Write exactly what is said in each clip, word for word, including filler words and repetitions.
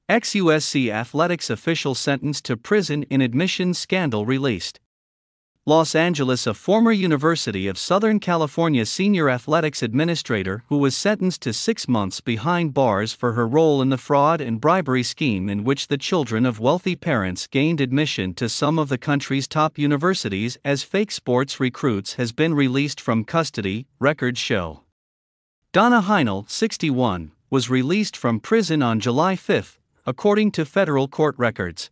Ex-U S C athletics official sentenced to prison in admissions scandal released. Los Angeles. A former University of Southern California senior athletics administrator who was sentenced to six months behind bars for her role in the fraud and bribery scheme in which the children of wealthy parents gained admission to some of the country's top universities as fake sports recruits has been released from custody, records show. Donna Heinl, sixty-one, was released from prison on July fifth, according to federal court records.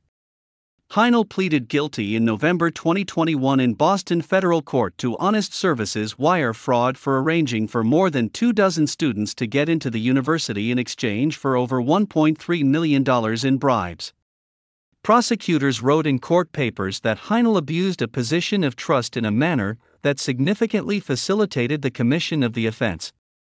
Heinl pleaded guilty in November twenty twenty-one in Boston federal court to honest services wire fraud for arranging for more than two dozen students to get into the university in exchange for over one point three million dollars in bribes. Prosecutors wrote in court papers that Heinl abused a position of trust in a manner that significantly facilitated the commission of the offense.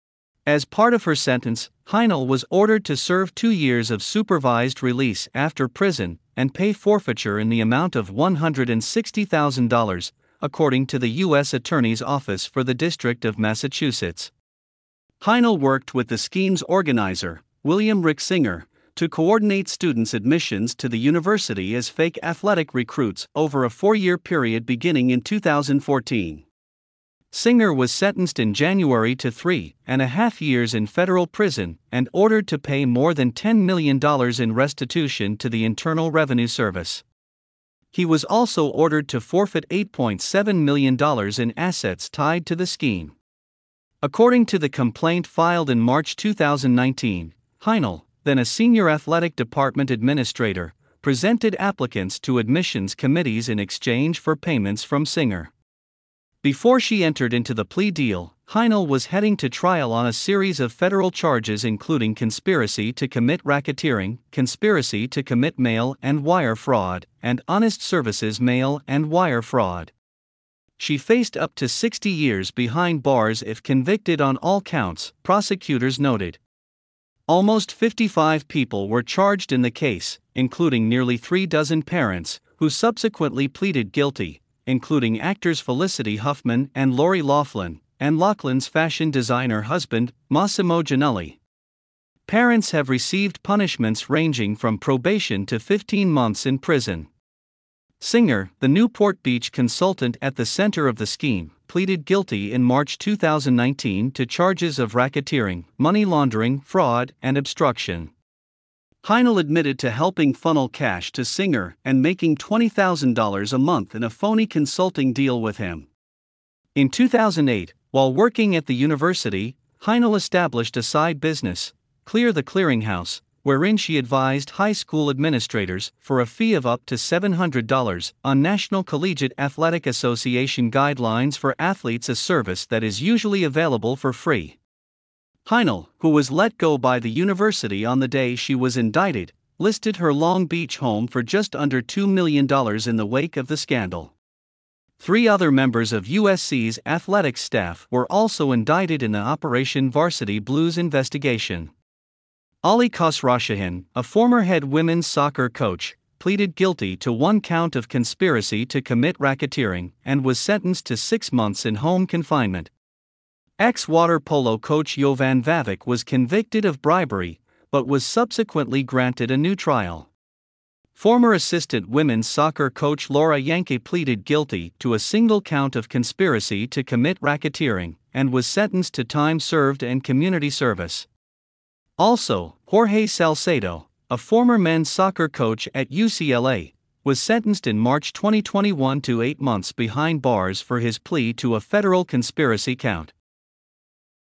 As part of her sentence, Heinl was ordered to serve two years of supervised release after prison and pay forfeiture in the amount of one hundred sixty thousand dollars, according to the U S Attorney's Office for the District of Massachusetts. Heinl worked with the scheme's organizer, William Rick Singer, to coordinate students' admissions to the university as fake athletic recruits over a four-year period beginning in two thousand fourteen. Singer was sentenced in January to three and a half years in federal prison and ordered to pay more than ten million dollars in restitution to the Internal Revenue Service. He was also ordered to forfeit eight point seven million dollars in assets tied to the scheme. According to the complaint filed in March two thousand nineteen, Heinl, then a senior athletic department administrator, presented applicants to admissions committees in exchange for payments from Singer. Before she entered into the plea deal, Heinl was heading to trial on a series of federal charges including conspiracy to commit racketeering, conspiracy to commit mail and wire fraud, and honest services mail and wire fraud. She faced up to sixty years behind bars if convicted on all counts, prosecutors noted. Almost fifty-five people were charged in the case, including nearly three dozen parents, who subsequently pleaded guilty, including actors Felicity Huffman and Lori Loughlin, and Loughlin's fashion designer husband, Massimo Giannulli. Parents have received punishments ranging from probation to fifteen months in prison. Singer, the Newport Beach consultant at the center of the scheme, pleaded guilty in March two thousand nineteen to charges of racketeering, money laundering, fraud, and obstruction. Heinl admitted to helping funnel cash to Singer and making twenty thousand dollars a month in a phony consulting deal with him. In two thousand eight, while working at the university, Heinl established a side business, Clear the Clearinghouse, wherein she advised high school administrators, for a fee of up to seven hundred dollars, on National Collegiate Athletic Association guidelines for athletes, a service that is usually available for free. Heinl, who was let go by the university on the day she was indicted, listed her Long Beach home for just under two million dollars in the wake of the scandal. Three other members of U S C's athletics staff were also indicted in the Operation Varsity Blues investigation. Ali Khosrowshahin, a former head women's soccer coach, pleaded guilty to one count of conspiracy to commit racketeering and was sentenced to six months in home confinement. Ex-water polo coach Jovan Vavic was convicted of bribery, but was subsequently granted a new trial. Former assistant women's soccer coach Laura Yankee pleaded guilty to a single count of conspiracy to commit racketeering and was sentenced to time served and community service. Also, Jorge Salcedo, a former men's soccer coach at U C L A, was sentenced in March twenty twenty-one to eight months behind bars for his plea to a federal conspiracy count.